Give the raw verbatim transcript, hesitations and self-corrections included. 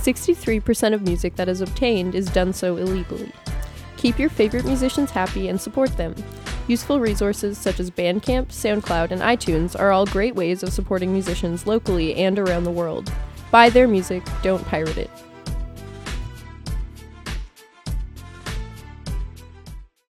sixty-three percent of music that is obtained is done so illegally. Keep your favorite musicians happy and support them. Useful resources such as Bandcamp, SoundCloud, and iTunes are all great ways of supporting musicians locally and around the world. Buy their music, don't pirate it.